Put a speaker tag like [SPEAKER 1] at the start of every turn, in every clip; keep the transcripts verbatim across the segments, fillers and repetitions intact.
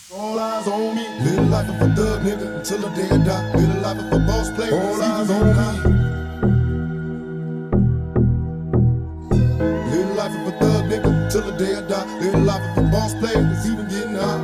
[SPEAKER 1] All eyes on me. Live the life of a thug nigga until the day I die. Live the life of a boss player. All eyes on me. Live the life of a thug nigga until the day I die. Live the life of a boss player that's even getting high.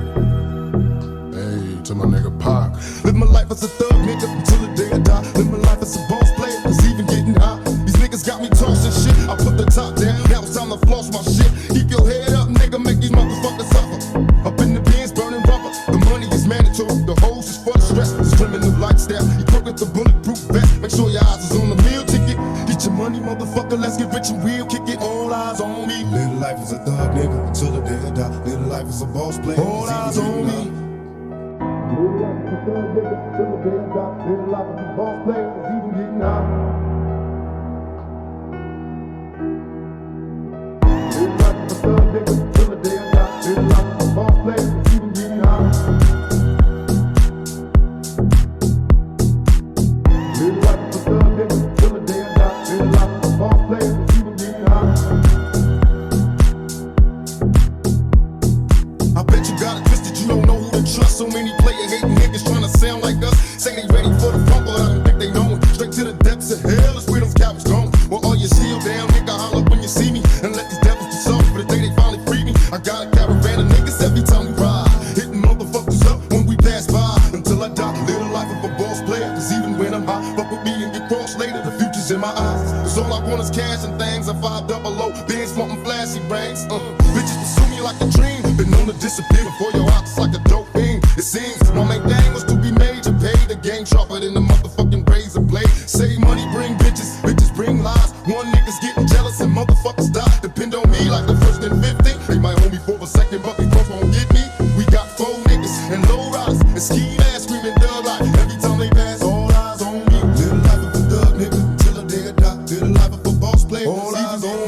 [SPEAKER 1] Hey, to my nigga Pac. Live my life as a thug nigga until the day I die. Live my life as a boss player that's even getting high. These niggas got me tossing shit. I put the top down. Now it's time to floss my shit. Keep your head up, nigga. Make these motherfuckers suffer. Up in the bins, burning rubber. The money is mandatory. The hose is for the stress. This criminal lifestyle. You broke with the bulletproof vest. Make sure your eyes is on the meal ticket. Get your money, motherfucker. Let's get rich and real. Kick it. All eyes on me. Live life as a thug nigga until the day I die. Live life as a boss player. All eyes on me. Live life as a thug nigga until the day I die. Live life as a boss player. It's even getting high. Live life as a thug nigga until the day I die. Live life as a boss player. It's even getting high. Live life as a thug nigga until the day I die. Live life as a boss player. It's even getting high. I bet you got it twisted. You don't know who to trust. So many player hating niggas trying to sound like us. Say they ready for the funk, but I don't think they know it. Straight to the depths of hell is where them cowards gone. Well, all your shield down, nigga, holler when you see me. And let these devils be soft for the day they finally free me. I got a caravan of niggas every time we ride. Hitting motherfuckers up when we pass by. Until I die, live the life of a boss player. Cause even when I'm high, fuck with me and get crossed later. The future's in my eyes. Cause all I want is cash and things. I five double O, being smoking flashy rings. Uh, bitches pursue me like a dream. Been known to disappear before your eyes like a dope fiend. It seems my main thing was to be major. Pay the game sharper than the motherfucking razor blade. Save money, bring bitches, bitches bring lies. One nigga's getting jealous and motherfuckers die. Depend on me like the first and fifteen. They might hold me for a second, but they both won't get me. We got four niggas and low riders and ski ass screaming thug life. Every time they pass, all eyes on me. Live the life of a thug nigga until the day I die. Live the life of a boss player. All eyes on me.